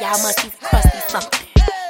y'all must be crusty something.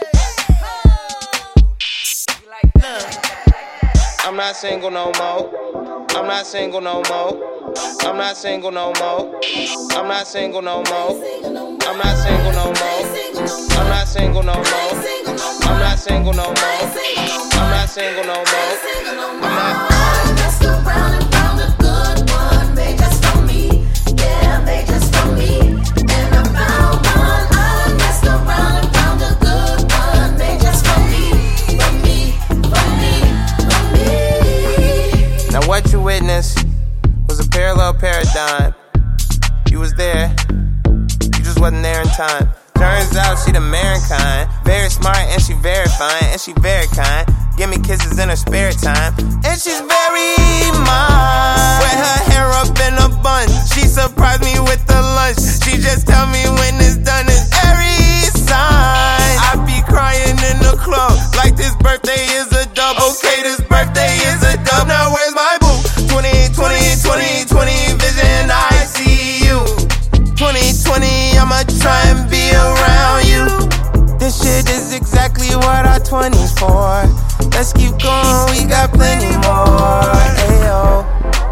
I'm not single no more. I'm not single no more. I'm not single no more. I'm not single no more. I'm not single no more. I'm not single no more. I'm not single no more. I'm not single no more. I'm not. I messed around and found a good one made just for me. Yeah, made just for me. And I found one. I messed around and found a good one made just for me. For me, for me, for me. Now what you witnessed was a parallel paradigm. You was there, you just wasn't there in time. Turns out she the mankind, very smart and she very fine, and she very kind. Give me kisses in her spare time, and she's very mine. With her hair up in a bun, she surprised me with the lunch. She just tell me when it's done, it's every sign. I be crying in the club, like this birthday is a dub. Okay, this birthday is a dub. Now where's my boo? 2020 vision, I see you. 2020, I'ma try and be around you. This shit is exactly what our 20s for. Let's keep going, we got plenty more. Ayo.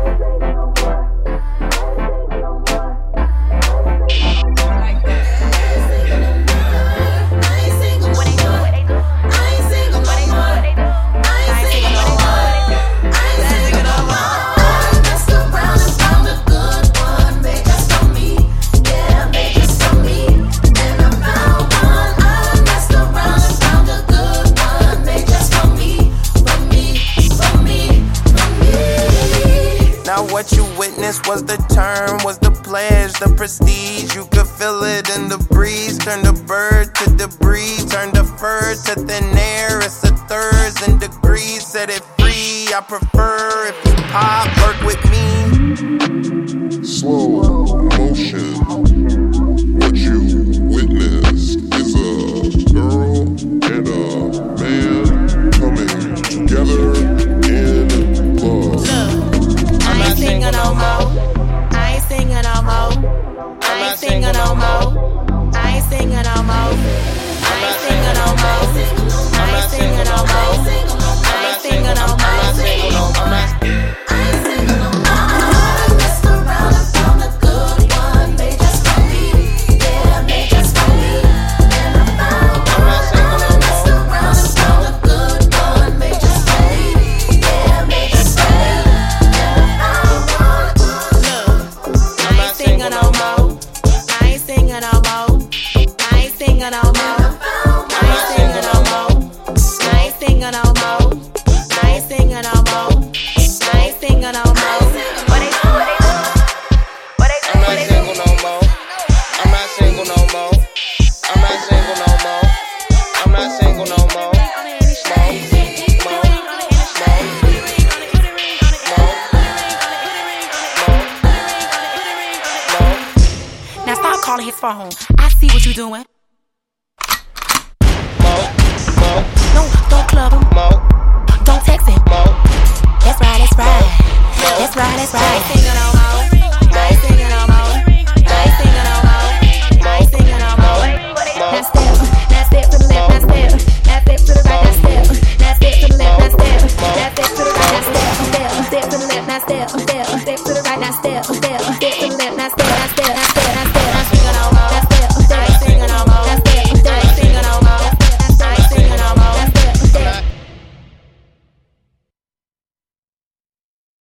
What you witnessed was the term, was the pledge, the prestige. You could feel it in the breeze. Turn the bird to debris, turn the fur to thin air. It's a thirds and degrees, set it free. I prefer if you pop, work with me. Slow motion. What you witnessed is a girl and a man coming together in love. I ain't singing no more. I ain't singing no more. I ain't singing no more. I ain't singing no more. I ain't singing no more. I ain't singing no more. I ain't singing no more. I ain't singing no more. I ain't singing no more. I messed around and found a good one made just for me. Yeah, made just for me. And I found one. I messed around and found a good one made just for me. Yeah, made just for me. Calling his phone. I see what you doing. Don't club him. Don't text him. That's right, that's right. That's right, that's right. I ain't singing no more. I ain't singing no more. I ain't singing no more. I ain't singing no more. Now step to the left, now step. Now step to the right, now step. Now step to the left, now step. Now step to the right, now step. Step to the left, now step. Step to the right, now step. Step.